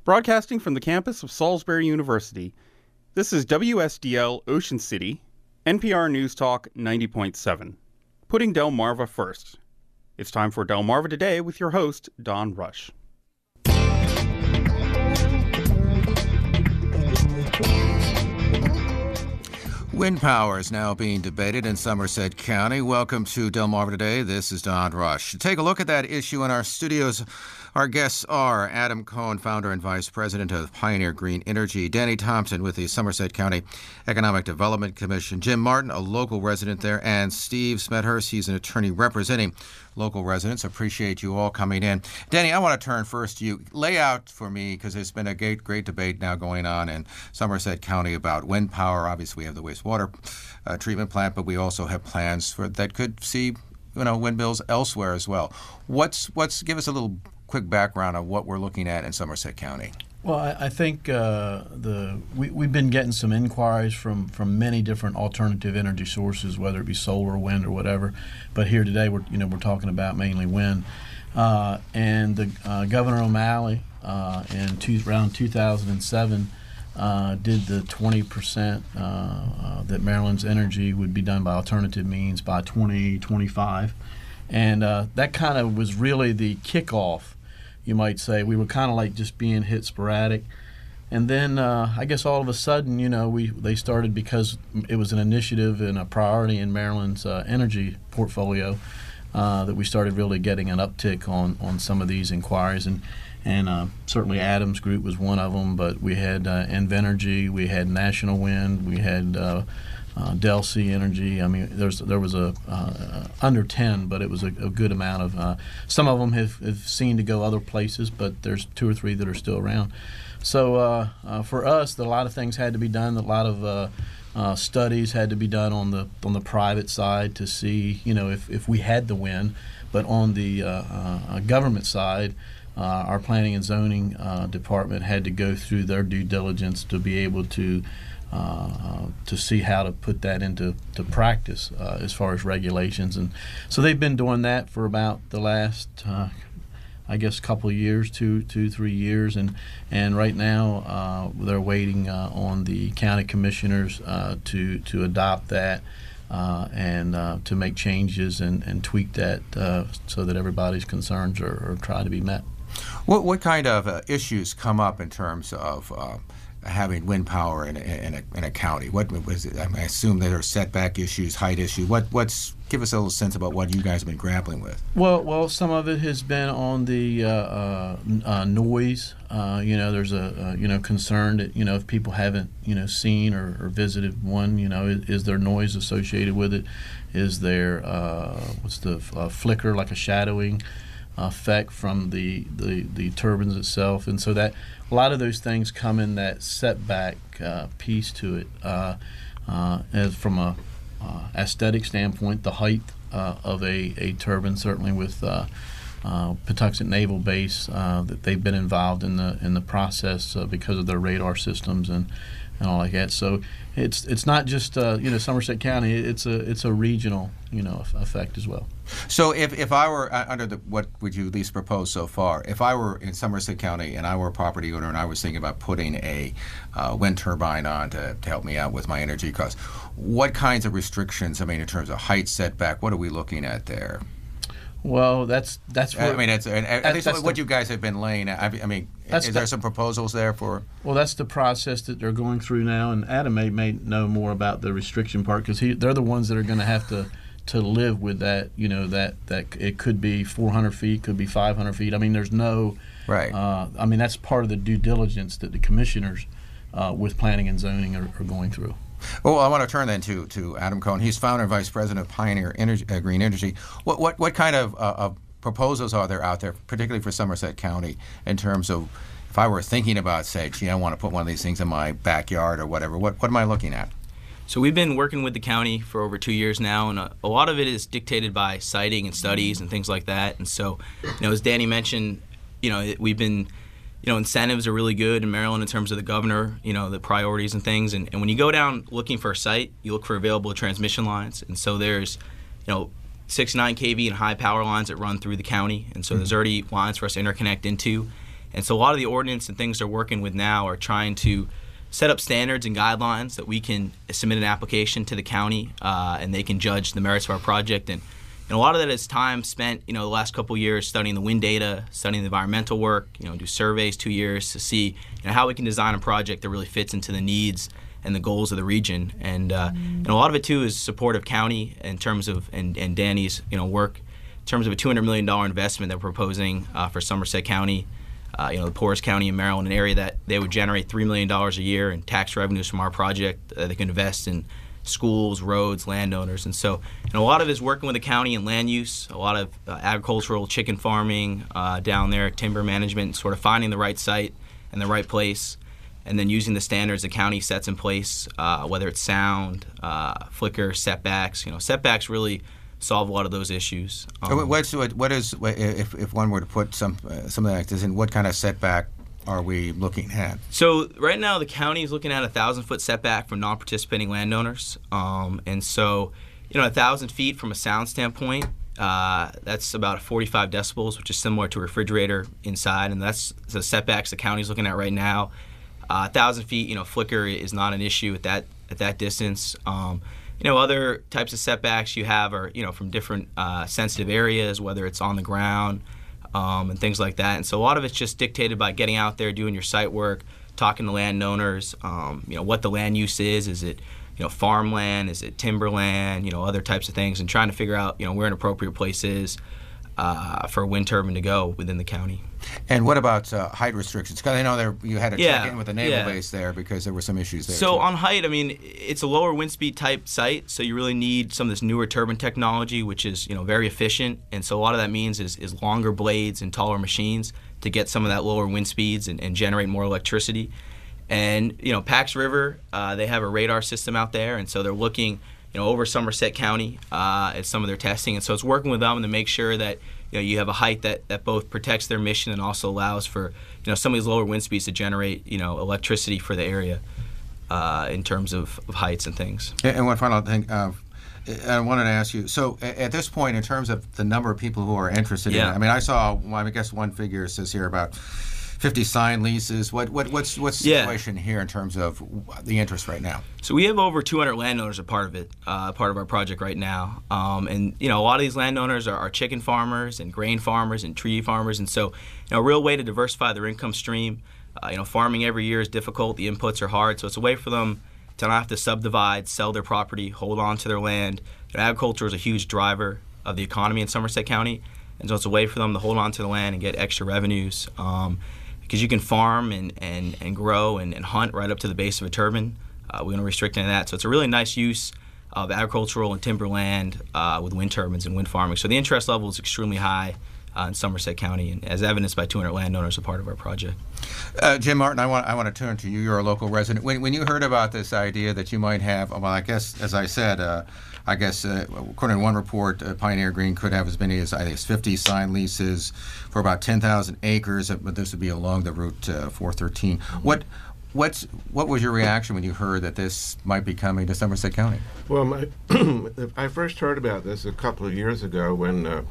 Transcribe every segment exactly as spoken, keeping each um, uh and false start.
Broadcasting from the campus of Salisbury University, this is W S D L Ocean City, N P R News Talk ninety point seven, putting Delmarva first. It's time for Delmarva Today with your host, Don Rush. Wind power is now being debated in Somerset County. Welcome to Delmarva Today. This is Don Rush. To take a look at that issue in our studios, our guests are Adam Cohn, founder and vice president of Pioneer Green Energy, Danny Thompson with the Somerset County Economic Development Commission, Jim Martin, a local resident there, and Steve Smethurst. He's an attorney representing local residents. Appreciate you all coming in. Danny, I want to turn first to you. Lay out for me, because there's been a great, great debate now going on in Somerset County about wind power. Obviously, we have the wastewater uh, treatment plant, but we also have plans for that could see, you know, windmills elsewhere as well. What's what's give us a little quick background on what we're looking at in Somerset County. Well, I, I think uh, the we, we've been getting some inquiries from, from many different alternative energy sources, whether it be solar, wind, or whatever. But here today, we're you know we're talking about mainly wind. Uh, and the uh, Governor O'Malley uh, in two, around two thousand seven uh, did the twenty percent uh, uh, that Maryland's energy would be done by alternative means by twenty twenty-five, and uh, that kind of was really the kickoff. You might say we were kind of like just being hit sporadic, and then uh, I guess all of a sudden, you know, we they started because it was an initiative and a priority in Maryland's uh, energy portfolio uh, that we started really getting an uptick on, on some of these inquiries, and and uh, certainly Adams Group was one of them. But we had uh, Invenergy, we had National Wind, we had uh, Uh, Delcy Energy. I mean, there's there was a uh, under ten, but it was a, a good amount of. Uh, some of them have, have seen to go other places, but there's two or three that are still around. So uh, uh, for us, a lot of things had to be done. A lot of uh, uh, studies had to be done on the on the private side to see, you know, if, if we had the wind. But on the uh, uh, government side, uh, our planning and zoning uh, department had to go through their due diligence to be able to. Uh, to see how to put that into to practice uh, as far as regulations. And so they've been doing that for about the last, uh, I guess, couple of years, two, two, three years. And, and right now uh, they're waiting uh, on the county commissioners uh, to, to adopt that uh, and uh, to make changes and, and tweak that uh, so that everybody's concerns are, are trying to be met. What, what kind of uh, issues come up in terms of uh, having wind power in a, in a, in a county? What was it? I, mean, I assume there are setback issues, height issues. What what's give us a little sense about what you guys have been grappling with. Well, well, some of it has been on the uh, uh, uh, noise. Uh, you know, there's a uh, you know concern that you know if people haven't you know seen or, or visited one, you know, is, is there noise associated with it? Is there uh, what's the uh, flicker, like a shadowing effect from the, the, the turbines itself? And so that a lot of those things come in that setback uh, piece to it. Uh, uh, as from a uh, aesthetic standpoint, the height uh, of a, a turbine, certainly with uh, uh, Patuxent Naval Base, uh, that they've been involved in the in the process uh, because of their radar systems and, and all like that. So it's it's not just uh, you know Somerset County. It's a it's a regional you know effect as well. So if, if I were uh, under the what would you at least propose so far? If I were in Somerset County and I were a property owner and I was thinking about putting a uh, wind turbine on to, to help me out with my energy costs, what kinds of restrictions? I mean, in terms of height, setback, what are we looking at there? Well, that's that's what I mean. That's, and, and that's, that's what the, you guys have been laying out. I mean, is the, there some proposals there for? Well, that's the process that they're going through now, and Adam may, may know more about the restriction part because they're the ones that are going to have to to live with that. You know that that it could be four hundred feet, could be five hundred feet. I mean, there's no right. Uh, I mean, that's part of the due diligence that the commissioners uh, with planning and zoning are, are going through. Well, I want to turn then to, to Adam Cohn. He's founder and vice president of Pioneer Energy, uh, Green Energy. What what what kind of, uh, of proposals are there out there, particularly for Somerset County, in terms of if I were thinking about, say, gee, I want to put one of these things in my backyard or whatever, what what am I looking at? So we've been working with the county for over two years now, and a, a lot of it is dictated by siting and studies and things like that. And so, you know, as Danny mentioned, you know, it, we've been, you know, incentives are really good in Maryland in terms of the governor, you know, the priorities and things. And, and when you go down looking for a site, you look for available transmission lines. And so there's, you know, six, nine K V and high power lines that run through the county. And so mm-hmm. there's already lines for us to interconnect into. And so a lot of the ordinance and things they're working with now are trying to set up standards and guidelines that we can submit an application to the county, uh, and they can judge the merits of our project. And, and a lot of that is time spent, you know, the last couple of years studying the wind data, studying the environmental work, you know, do surveys two years to see, you know, how we can design a project that really fits into the needs and the goals of the region. And uh, and a lot of it too is support of county in terms of and, and Danny's, you know, work in terms of a two hundred million dollars investment that we're proposing uh, for Somerset County. Uh, you know, the poorest county in Maryland, an area that they would generate three million dollars a year in tax revenues from our project. Uh, they can invest in schools, roads, landowners. And so and a lot of it is working with the county in land use, a lot of uh, agricultural, chicken farming uh, down there, timber management, sort of finding the right site and the right place, and then using the standards the county sets in place, uh, whether it's sound, uh, flicker, setbacks. You know, setbacks really solve a lot of those issues. Um, What's, what, what is, if, if one were to put some uh, something like this in, what kind of setback are we looking at? So right now the county is looking at a thousand foot setback from non-participating landowners. Um, and so, you know, a thousand feet from a sound standpoint, uh, that's about forty-five decibels, which is similar to a refrigerator inside. And that's the setbacks the county's looking at right now. Uh, a thousand feet, you know, flicker is not an issue at that, at that distance. Um, You know, other types of setbacks you have are, you know, from different uh, sensitive areas, whether it's on the ground um, and things like that. And so a lot of it's just dictated by getting out there, doing your site work, talking to landowners, um, you know, what the land use is. Is it, you know, farmland? Is it timberland? You know, other types of things, and trying to figure out, you know, where an appropriate place is uh, for a wind turbine to go within the county. And what about uh, height restrictions? Because I know there you had to Yeah, check in with the naval yeah. base there because there were some issues there. So too. on height, I mean, it's a lower wind speed type site, so you really need some of this newer turbine technology, which is, you know, very efficient. And so a lot of that means is, is longer blades and taller machines to get some of that lower wind speeds and, and generate more electricity. And, you know, Pax River, uh, they have a radar system out there, and so they're looking, you know, over Somerset County uh, at some of their testing. And so it's working with them to make sure that, you know, you have a height that, that both protects their mission and also allows for, you know, some of these lower wind speeds to generate, you know, electricity for the area uh, in terms of, of heights and things. And one final thing, uh, I wanted to ask you, so at this point, in terms of the number of people who are interested Yeah. in it, I mean, I saw, well, I guess one figure says here about fifty signed leases. What what what's what's the Yeah. situation here in terms of the interest right now? So we have over two hundred landowners a part of it, uh, part of our project right now. Um, and, you know, a lot of these landowners are, are chicken farmers and grain farmers and tree farmers. And so, you know, a real way to diversify their income stream. Uh, you know, farming every year is difficult. The inputs are hard. So it's a way for them to not have to subdivide, sell their property, hold on to their land. You know, agriculture is a huge driver of the economy in Somerset County. And so it's a way for them to hold on to the land and get extra revenues. Um, because you can farm and, and, and grow and, and hunt right up to the base of a turbine. Uh, we don't restrict any of that. So it's a really nice use of agricultural and timberland uh, with wind turbines and wind farming. So the interest level is extremely high uh, in Somerset County, and as evidenced by two hundred landowners a part of our project. Uh, Jim Martin, I want I want to turn to you. You're a local resident. When, when you heard about this idea that you might have, well, I guess, as I said, uh, I guess, uh, according to one report, uh, Pioneer Green could have as many as, I think, it's fifty signed leases for about ten thousand acres, but this would be along the Route uh, four thirteen. What what's what was your reaction when you heard that this might be coming to Somerset County? Well, my, I first heard about this a couple of years ago when uh,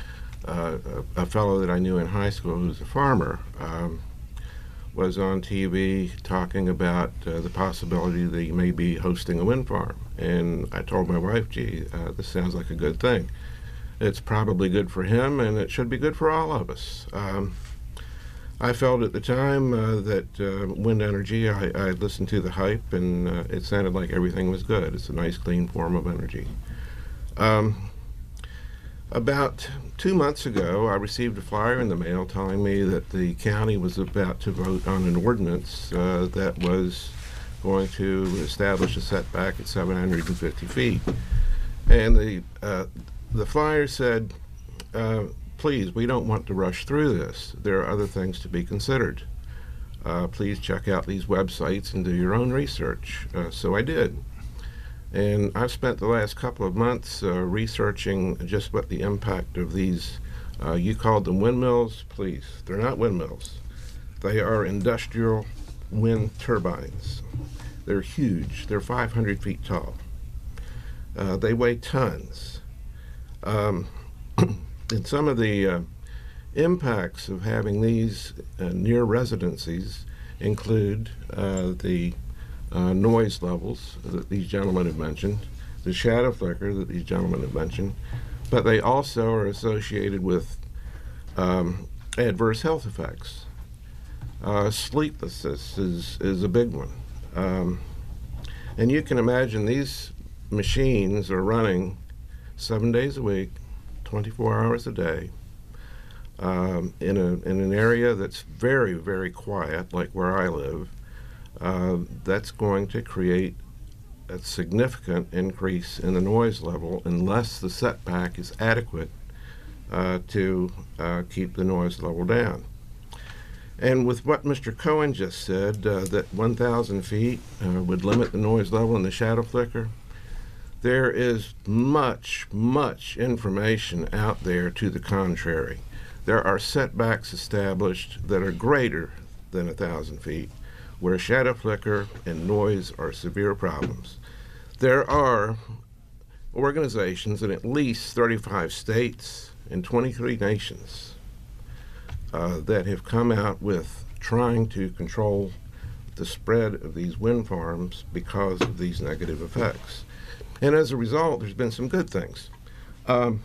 uh, a, a fellow that I knew in high school who's a farmer um, was on T V talking about uh, the possibility that he may be hosting a wind farm. And I told my wife, gee, uh, this sounds like a good thing. It's probably good for him, and it should be good for all of us. Um, I felt at the time uh, that uh, wind energy, I, I listened to the hype, and uh, it sounded like everything was good. It's a nice, clean form of energy. Um, about two months ago, I received a flyer in the mail telling me that the county was about to vote on an ordinance uh, that was going to establish a setback at seven hundred fifty feet. And the, uh, the flyer said, uh, please, we don't want to rush through this. There are other things to be considered. Uh, please check out these websites and do your own research. Uh, so I did. And I've spent the last couple of months uh, researching just what the impact of these, uh, you called them windmills, please. They're not windmills. They are industrial wind turbines. They're huge. They're five hundred feet tall. Uh, they weigh tons. Um, in some of the uh, impacts of having these uh, near residencies include uh, the uh, noise levels that these gentlemen have mentioned, the shadow flicker that these gentlemen have mentioned, but they also are associated with um, adverse health effects. Uh, sleeplessness is, is a big one. Um, and you can imagine these machines are running seven days a week, twenty-four hours a day, um, in, a, in an area that's very, very quiet, like where I live. Uh, that's going to create a significant increase in the noise level unless the setback is adequate uh, to uh, keep the noise level down. And with what Mister Cohen just said, uh, that one thousand feet uh, would limit the noise level in the shadow flicker, there is much, much information out there to the contrary. There are setbacks established that are greater than one thousand feet, where shadow flicker and noise are severe problems. There are organizations in at least thirty-five states and twenty-three nations Uh, that have come out with trying to control the spread of these wind farms because of these negative effects. And as a result, there's been some good things. Um,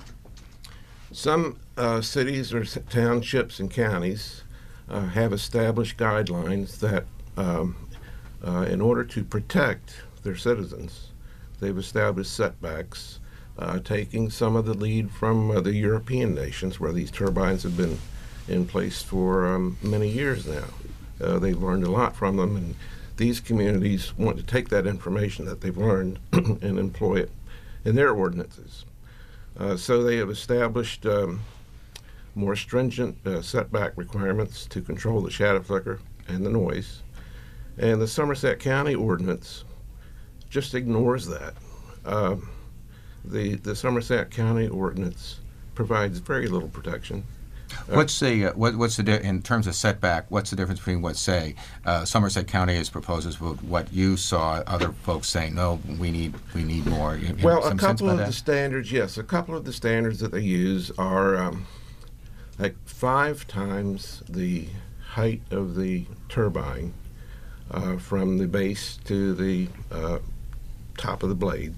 some uh, cities or townships and counties uh, have established guidelines that um, uh, in order to protect their citizens, they've established setbacks, uh, taking some of the lead from uh, the European nations where these turbines have been in place for um, many years now. Uh, they've learned a lot from them, and these communities want to take that information that they've learned and employ it in their ordinances. Uh, so they have established um, more stringent uh, setback requirements to control the shadow flicker and the noise. And the Somerset County ordinance just ignores that. Uh, the, the Somerset County ordinance provides very little protection. What's the uh, what, what's the di- in terms of setback? What's the difference between what, say, uh, Somerset County has proposes with what you saw other folks saying? No, we need we need more. You, well, some a couple of that? the standards, yes, a couple of the standards that they use are um, like five times the height of the turbine uh, from the base to the uh, top of the blade.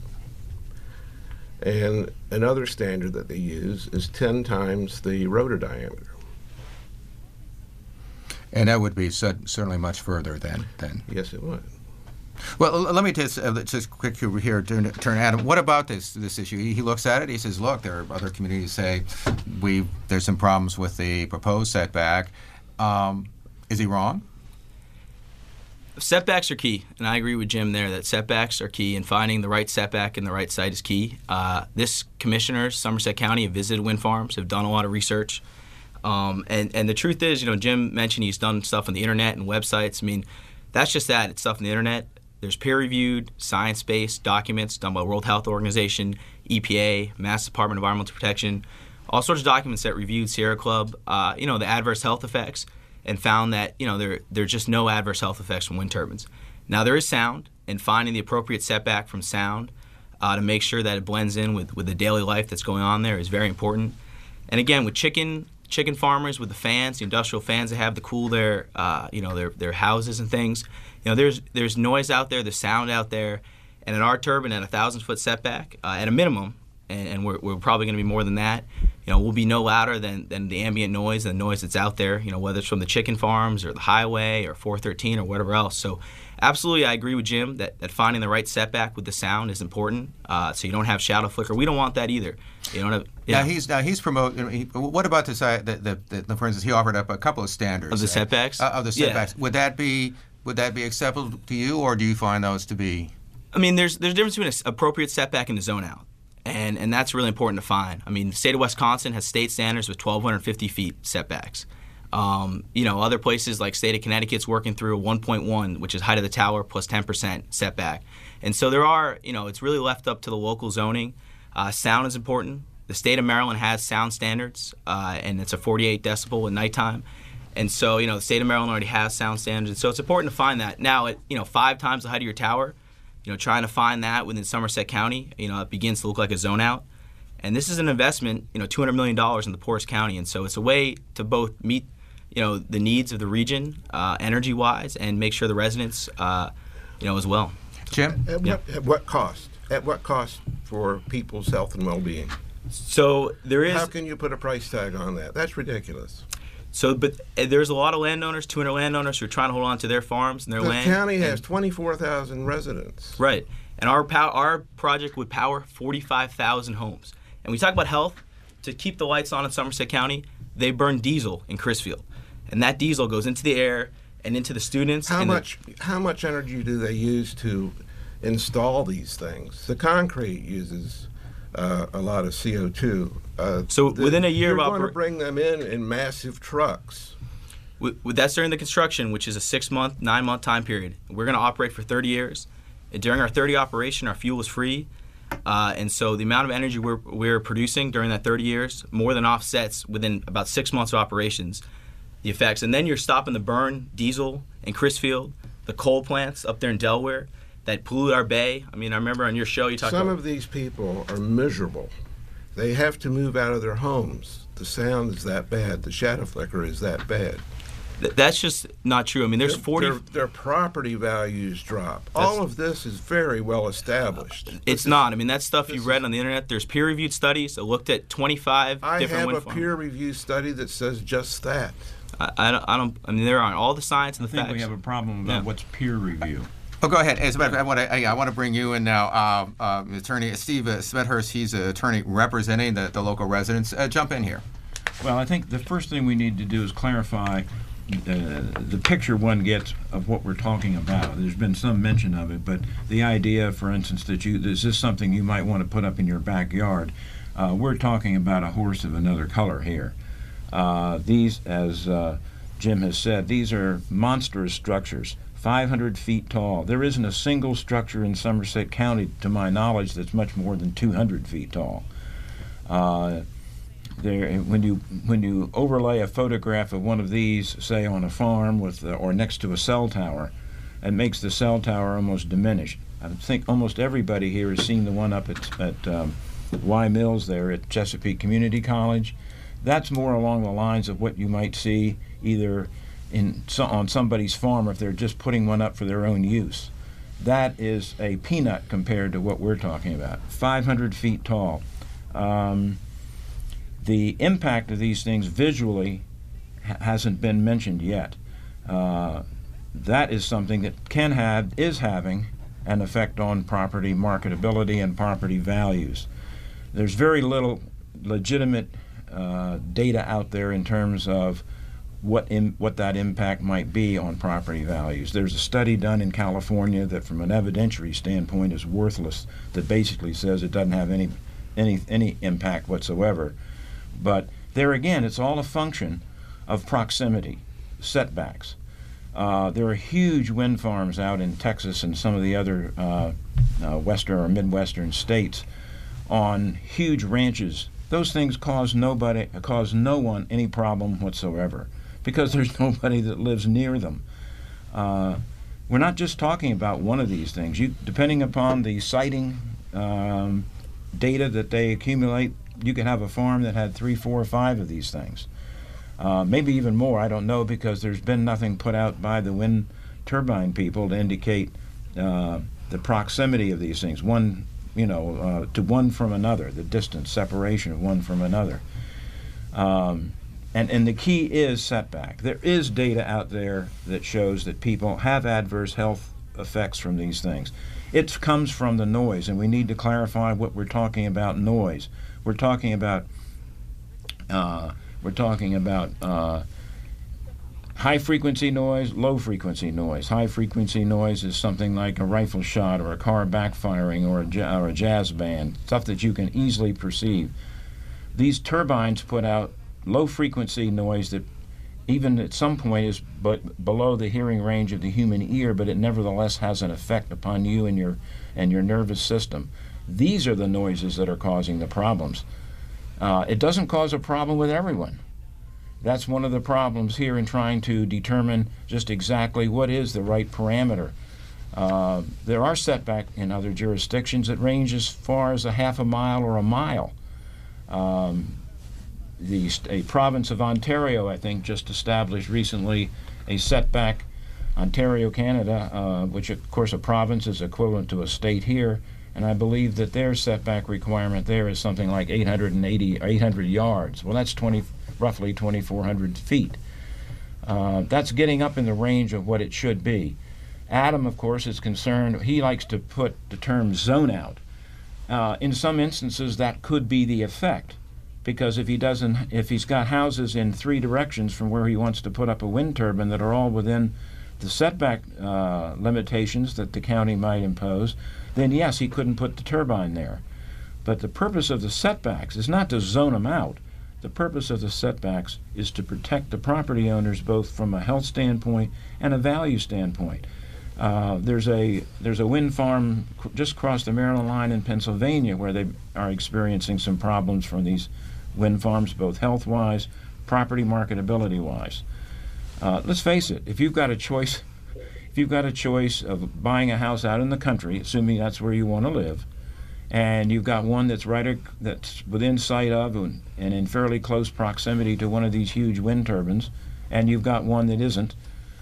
And another standard that they use is ten times the rotor diameter. And that would be cer- certainly much further than. than. Yes, it would. Well, l- let me just, uh, just quick over here, turn, turn Adam. What about this this issue? He, he looks at it, he says, look, there are other communities say we there's some problems with the proposed setback. Um, is he wrong? Setbacks are key, and I agree with Jim there that setbacks are key, and finding the right setback in the right site is key. Uh, this commissioners, Somerset County, have visited wind farms, have done a lot of research, um, and and the truth is, you know, Jim mentioned he's done stuff on the internet and websites. I mean, that's just that. It's stuff on the internet. There's peer-reviewed, science-based documents done by World Health Organization, E P A, Mass Department of Environmental Protection, all sorts of documents that reviewed Sierra Club, uh, you know, the adverse health effects, and found that, you know, there there's just no adverse health effects from wind turbines. Now, there is sound, and finding the appropriate setback from sound uh, to make sure that it blends in with, with the daily life that's going on there is very important. And again, with chicken chicken farmers, with the fans, the industrial fans they have to cool their uh, you know their their houses and things, you know, there's there's noise out there, there's sound out there, and at our turbine at a thousand foot setback uh, at a minimum, and, and we're we're probably going to be more than that. You know, we'll be no louder than, than the ambient noise and the noise that's out there, you know, whether it's from the chicken farms or the highway or four thirteen or whatever else. So absolutely, I agree with Jim that, that finding the right setback with the sound is important, uh, so you don't have shadow flicker. We don't want that either. You don't have, yeah. Now he's now he's promoting. He, what about this? Uh, the, the, the, for instance, he offered up a couple of standards Of the uh, setbacks? Uh, of the setbacks. Yeah. Would that be would that be acceptable to you, or do you find those to be? I mean, there's there's a difference between an appropriate setback and a zone out. And and that's really important to find. I mean, the state of Wisconsin has state standards with twelve fifty feet setbacks. Um, you know, other places like state of Connecticut's working through a one point one, which is height of the tower plus ten percent setback. And so there are, you know, it's really left up to the local zoning. Uh, sound is important. The state of Maryland has sound standards, uh, and it's a forty-eight decibel at nighttime. And so, you know, the state of Maryland already has sound standards. And so it's important to find that. Now, at, you know, five times the height of your tower, you know, trying to find that within Somerset County, you know, it begins to look like a zone out. And this is an investment, you know, two hundred million dollars in the poorest county. And so it's a way to both meet, you know, the needs of the region, uh, energy-wise, and make sure the residents, uh, you know, as well. Jim? At, Yeah. what, at what cost? At what cost for people's health and well-being? So there is. How can you put a price tag on that? That's ridiculous. So, but uh, there's a lot of landowners, two hundred landowners, who are trying to hold on to their farms and their The land. county and- has twenty-four thousand residents. Right. And our pow- our project would power forty-five thousand homes. And we talk about health. To keep the lights on in Somerset County, they burn diesel in Crisfield. And that diesel goes into the air and into the students. How and the- much how much energy do they use to install these things? The concrete uses uh, a lot of C O two. Uh, So the- within a year you're of going to oper- bring them in in massive trucks. with, with that's during the construction, which is a six-month, nine-month time period. We're going to operate for thirty years. And during our thirty operation, our fuel is free. Uh, and so the amount of energy we're, we're producing during that thirty years more than offsets within about six months of operations the effects. And then you're stopping the burn diesel in Crisfield, the coal plants up there in Delaware that pollute our bay. I mean, I remember on your show you talked Some about... of these people are miserable. They have to move out of their homes. The sound is that bad. The shadow flicker is that bad. Th- that's just not true. I mean, there's Their- forty... Their, their property values drop. All of this is very well established. It's not. I mean, that stuff you read on the internet. There's peer-reviewed studies that looked at twenty-five I different have wind a farms. peer review study that says just that. I, I, don't, I don't. I mean, there are all the science and I the think facts. we have a problem about Yeah. what's peer review. Oh, go ahead. As a matter of fact, I want to, I want to bring you in now, uh, uh, Attorney Steve uh, Smethurst. He's an attorney representing the, the local residents. Uh, jump in here. Well, I think the first thing we need to do is clarify uh, the picture one gets of what we're talking about. There's been some mention of it, but the idea, for instance, that you is this something you might want to put up in your backyard? Uh, we're talking about a horse of another color here. Uh, these, as uh, Jim has said, these are monstrous structures, five hundred feet tall. There isn't a single structure in Somerset County, to my knowledge, that's much more than two hundred feet tall. Uh, There, when you when you overlay a photograph of one of these, say on a farm with uh, or next to a cell tower, it makes the cell tower almost diminish. I think almost everybody here has seen the one up at at um, Y Mills there at Chesapeake Community College. That's more along the lines of what you might see either in so, on somebody's farm if they're just putting one up for their own use. That is a peanut compared to what we're talking about. five hundred feet tall. Um, The impact of these things visually ha- hasn't been mentioned yet. Uh, that is something that can have, is having, an effect on property marketability and property values. There's very little legitimate uh, data out there in terms of what im- what that impact might be on property values. There's a study done in California that, from an evidentiary standpoint, is worthless. That basically says it doesn't have any any any impact whatsoever. But there again, it's all a function of proximity, setbacks. Uh, there are huge wind farms out in Texas and some of the other uh, uh, western or midwestern states on huge ranches. Those things cause nobody, cause no one any problem whatsoever because there's nobody that lives near them. Uh, we're not just talking about one of these things. You, depending upon the siting um, data that they accumulate, you could have a farm that had three, four, or five of these things. Uh, maybe even more, I don't know, because there's been nothing put out by the wind turbine people to indicate uh, the proximity of these things, one, you know, uh, to one from another, the distance, separation of one from another. Um, and, and the key is setback. There is data out there that shows that people have adverse health effects from these things. It comes from the noise, and we need to clarify what we're talking about noise. We're talking about uh, we're talking about uh, high frequency noise, low frequency noise. High frequency noise is something like a rifle shot or a car backfiring or a, ja- or a jazz band, stuff that you can easily perceive. These turbines put out low frequency noise that even at some point is but below the hearing range of the human ear, but it nevertheless has an effect upon you and your and your nervous system. These are the noises that are causing the problems. Uh, it doesn't cause a problem with everyone. That's one of the problems here in trying to determine just exactly what is the right parameter. Uh, there are setbacks in other jurisdictions that range as far as a half a mile or a mile. Um, the a province of Ontario, I think, just established recently a setback. Ontario, Canada, uh, which of course a province is equivalent to a state here, and I believe that their setback requirement there is something like eight hundred eighty, eight hundred yards. Well, that's twenty, roughly twenty-four hundred feet. Uh, that's getting up in the range of what it should be. Adam, of course, is concerned. He likes to put the term zone out. Uh, in some instances, that could be the effect, because if he doesn't, if he's got houses in three directions from where he wants to put up a wind turbine that are all within the setback uh, limitations that the county might impose, then yes, he couldn't put the turbine there. But the purpose of the setbacks is not to zone them out. The purpose of the setbacks is to protect the property owners both from a health standpoint and a value standpoint. Uh, there's a there's a wind farm just across the Maryland line in Pennsylvania where they are experiencing some problems from these wind farms, both health-wise, property marketability-wise. Uh, let's face it, if you've got a choice, if you've got a choice of buying a house out in the country, assuming that's where you want to live, and you've got one that's right ac- that's within sight of and, and in fairly close proximity to one of these huge wind turbines, and you've got one that isn't,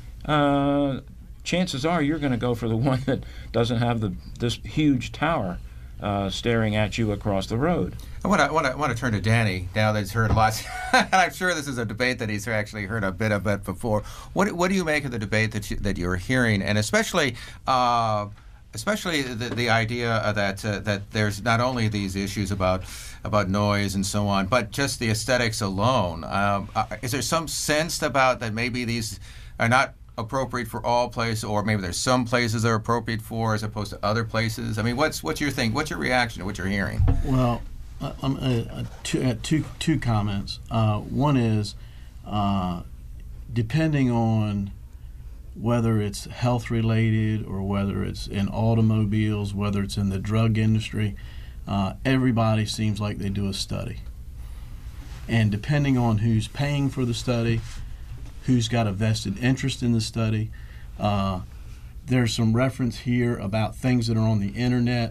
uh, chances are you're going to go for the one that doesn't have the this huge tower uh, staring at you across the road. I want to, want to, want to turn to Danny now that he's heard lots. And I'm sure this is a debate that he's actually heard a bit of it before. What what do you make of the debate that you, that you're hearing, and especially uh, especially the, the idea that uh, that there's not only these issues about about noise and so on, but just the aesthetics alone. Um, uh, is there some sense about that maybe these are not appropriate for all places, or maybe there's some places they're appropriate for as opposed to other places? I mean, what's what's your thing? What's your reaction to what you're hearing? Well, uh, um, uh, uh, two, uh, two two comments. Uh, one is uh, depending on whether it's health related or whether it's in automobiles, whether it's in the drug industry, uh, everybody seems like they do a study, and depending on who's paying for the study, who's got a vested interest in the study. Uh, there's some reference here about things that are on the internet.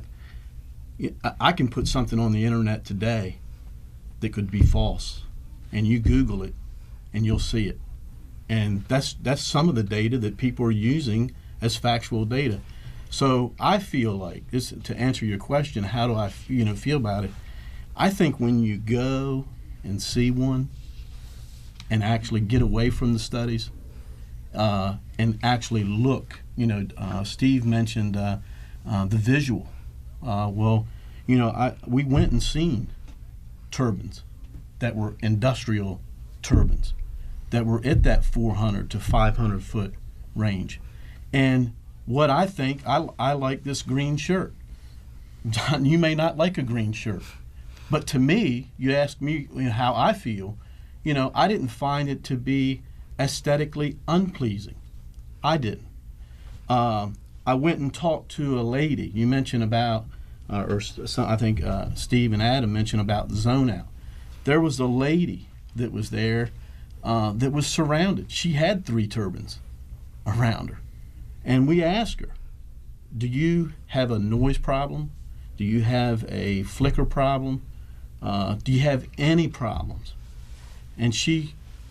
I can put something on the internet today that could be false, and you Google it, and you'll see it. And that's that's some of the data that people are using as factual data. So I feel like, this, to answer your question, how do I you know feel about it? I think when you go and see one, and actually get away from the studies uh, and actually look. You know, uh, Steve mentioned uh, uh, the visual. Uh, well, you know, I, we went and seen turbines that were industrial turbines that were at that four hundred to five hundred foot range. And what I think, I, I like this green shirt. John, you may not like a green shirt, but to me, you ask me you know, how I feel, you know, I didn't find it to be aesthetically unpleasing. I didn't. Um, I went and talked to a lady. You mentioned about, uh, or some, I think uh, Steve and Adam mentioned about the zone out. There was a lady that was there uh, that was surrounded. She had three turbines around her. And we asked her, do you have a noise problem? Do you have a flicker problem? Uh, do you have any problems? And she,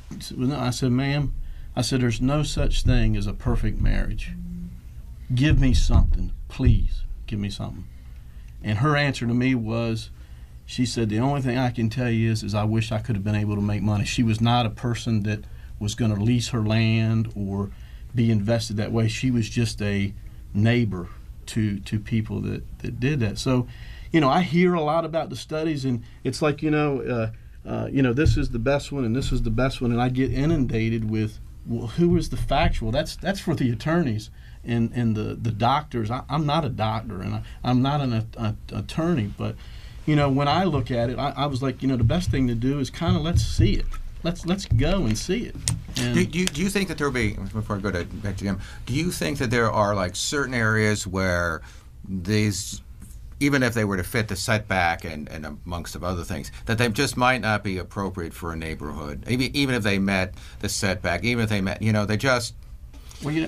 I said, ma'am, I said, there's no such thing as a perfect marriage. Give me something, please, give me something. And her answer to me was, she said, the only thing I can tell you is, is I wish I could have been able to make money. She was not a person that was going to lease her land or be invested that way. She was just a neighbor to to people that, that did that. So, you know, I hear a lot about the studies, and it's like, you know, uh, Uh, you know, this is the best one and this is the best one, and I get inundated with, well, who is the factual? That's that's for the attorneys and, and the, the doctors. I, I'm not a doctor, and I, I'm not an a, a, attorney, but, you know, when I look at it, I, I was like, you know, the best thing to do is kind of let's see it. Let's let's go and see it. And do, do, you, do you think that there will be, before I go to, back to Jim, do you think that there are like certain areas where these, even if they were to fit the setback and, and amongst of other things, that they just might not be appropriate for a neighborhood, even, even if they met the setback, even if they met, you know, they just... Well, you know,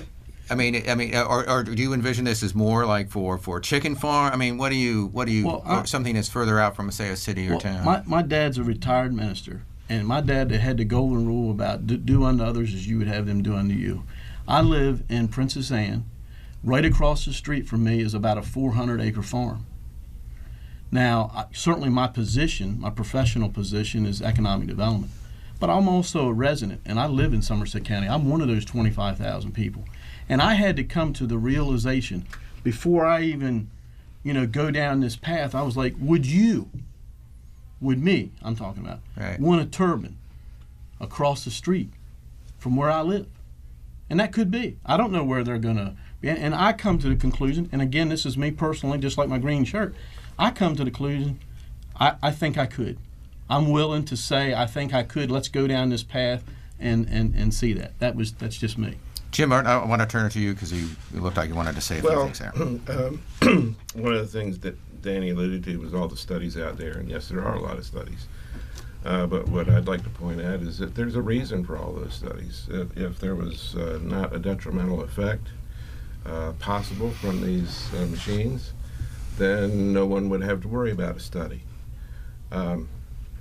I mean, I mean, or, or do you envision this as more like for, for chicken farm? I mean, what do you, what do you, Well, I- or something that's further out from, say, a city or Well, town? My, my dad's a retired minister, and my dad had the golden rule about do, do unto others as you would have them do unto you. I live in Princess Anne. Right across the street from me is about a four hundred acre farm. Now, I, certainly my position, my professional position is economic development, but I'm also a resident, and I live in Somerset County. I'm one of those twenty-five thousand people. And I had to come to the realization before I even, you know, go down this path. I was like, would you, would me, I'm talking about, Right. want a turbine across the street from where I live? And that could be. I don't know where they're going to be. And I come to the conclusion, and again, this is me personally, just like my green shirt, I come to the conclusion, I, I think I could. I'm willing to say I think I could. Let's go down this path and, and, and see that. That was That's just me. Jim, I, I want to turn it to you because you, you looked like you wanted to say a few Well, things there. um, one of the things that Danny alluded to was all the studies out there, and yes, there are a lot of studies. Uh, but what I'd like to point out is that there's a reason for all those studies. If, if there was uh, not a detrimental effect uh, possible from these uh, machines, then no one would have to worry about a study. Um,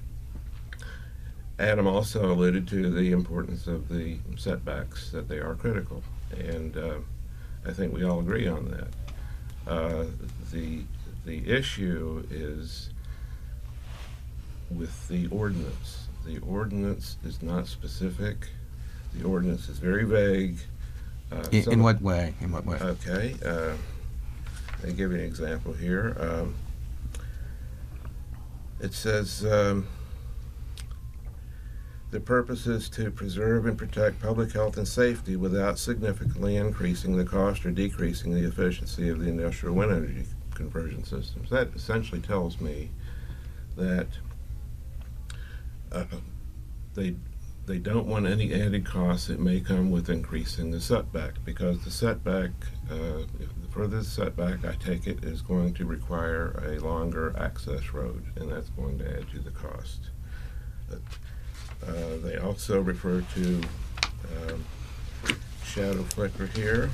Adam also alluded to the importance of the setbacks, that they are critical, and uh, I think we all agree on that. Uh, the the issue is with the ordinance. The ordinance is not specific. The ordinance is very vague. Uh, In, some- in what way? In what way? Okay. Uh, I'll give you an example here. Um, it says um, the purpose is to preserve and protect public health and safety without significantly increasing the cost or decreasing the efficiency of the industrial wind energy conversion systems. That essentially tells me that uh, they they don't want any added costs that may come with increasing the setback, because the setback, uh, the further the setback, I take it, is going to require a longer access road, and that's going to add to the cost. Uh, they also refer to um, shadow flicker here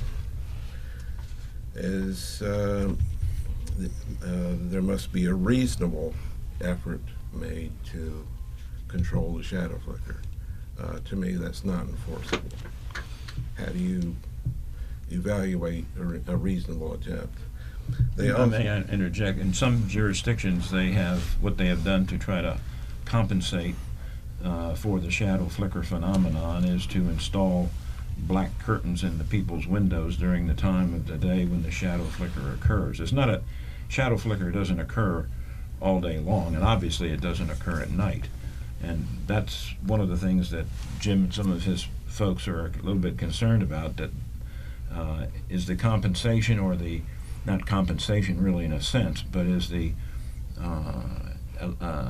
as um, the, uh, there must be a reasonable effort made to control the shadow flicker. Uh, to me, that's not enforceable. How do you evaluate a, re- a reasonable attempt? They I also, may I interject. In some jurisdictions, they have what they have done to try to compensate uh, for the shadow flicker phenomenon is to install black curtains in the people's windows during the time of the day when the shadow flicker occurs. It's not a shadow flicker doesn't occur all day long, and obviously it doesn't occur at night. And that's one of the things that Jim and some of his folks are a little bit concerned about, that uh, is the compensation, or the, not compensation really in a sense, but is the uh, uh,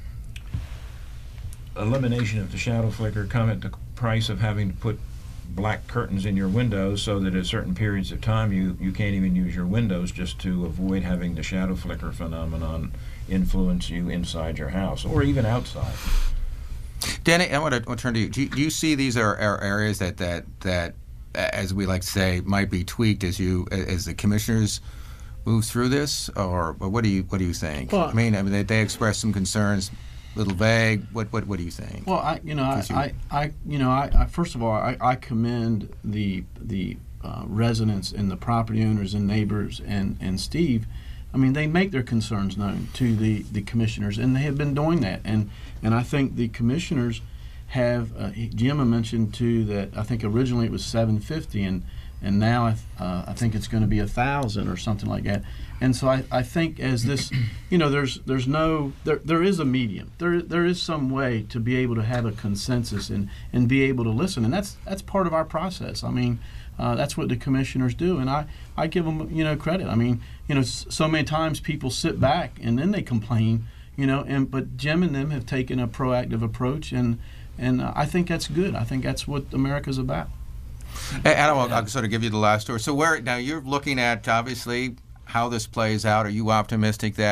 elimination of the shadow flicker come at the price of having to put black curtains in your windows so that at certain periods of time you, you can't even use your windows, just to avoid having the shadow flicker phenomenon influence you inside your house or even outside. Danny, I want to turn to you. Do you, do you see these are, are areas that, that that as we like to say, might be tweaked as you as the commissioners move through this, or, or what do you what do you think? Well, I mean, I mean they, they expressed some concerns, a little vague. What what what do you think? Well, I you know I, Because you- I, I you know I, I first of all I, I commend the the uh, residents and the property owners and neighbors and, and Steve. I mean, they make their concerns known to the, the commissioners, and they have been doing that. And and I think the commissioners have. Uh, Jim mentioned too that I think originally it was seven fifty, and and now I, uh, I think it's going to be a thousand or something like that. And so I, I think as this, you know, there's there's no there there is a medium. There there is some way to be able to have a consensus and, and be able to listen, and that's that's part of our process. I mean, uh, that's what the commissioners do, and I, I give them you know credit. I mean, you know, s- so many times people sit back and then they complain, you know, and but Jim and them have taken a proactive approach, and and uh, I think that's good. I think that's what America's about. Hey, Adam, I'll, I'll sort of give you the last word. So where now you're looking at obviously how this plays out. Are you optimistic that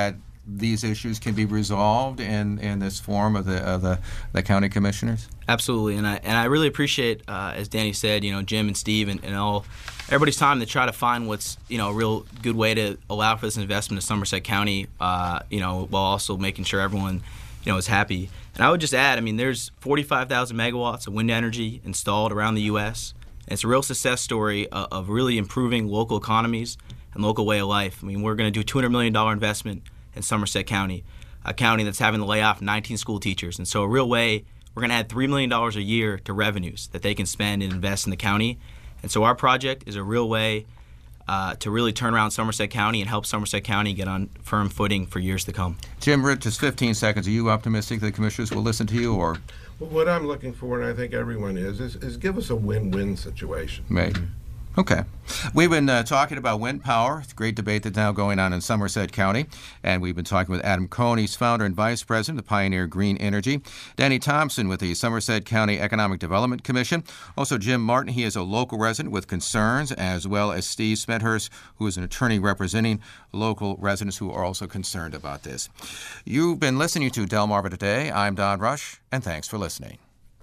these issues can be resolved in, in this form of the of the, the county commissioners? Absolutely, and I and I really appreciate, uh, as Danny said, you know, Jim and Steve and, and all everybody's time to try to find what's, you know, a real good way to allow for this investment in Somerset County, uh, you know, while also making sure everyone, you know, is happy. And I would just add, I mean, there's forty-five thousand megawatts of wind energy installed around the U S And it's a real success story of, of really improving local economies and local way of life. I mean, we're going to do a two hundred million dollars investment in Somerset County, a county that's having to lay off nineteen school teachers. And so a real way, we're going to add three million dollars a year to revenues that they can spend and invest in the county. And so our project is a real way uh, to really turn around Somerset County and help Somerset County get on firm footing for years to come. Jim Ritt, just fifteen seconds. Are you optimistic the commissioners will listen to you, or? Well, what I'm looking for, and I think everyone is, is, is give us a win-win situation. Right. Okay. We've been uh, talking about wind power. It's a great debate that's now going on in Somerset County. And we've been talking with Adam Cohn. He's founder and vice president of Pioneer Green Energy. Danny Thompson with the Somerset County Economic Development Commission. Also Jim Martin. He is a local resident with concerns, as well as Steve Smethurst, who is an attorney representing local residents who are also concerned about this. You've been listening to Delmarva Today. I'm Don Rush, and thanks for listening.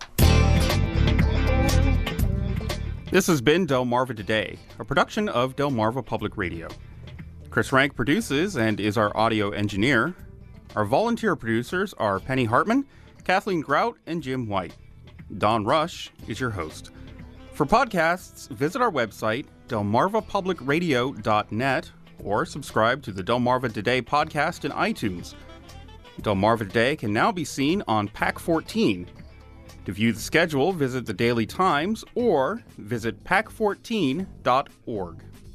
This has been Delmarva Today, a production of Delmarva Public Radio. Chris Rank produces and is our audio engineer. Our volunteer producers are Penny Hartman, Kathleen Grout, and Jim White. Don Rush is your host. For podcasts, visit our website, delmarva public radio dot net, or subscribe to the Delmarva Today podcast in iTunes. Delmarva Today can now be seen on P A C fourteen. To view the schedule, visit the Daily Times or visit pac fourteen dot org.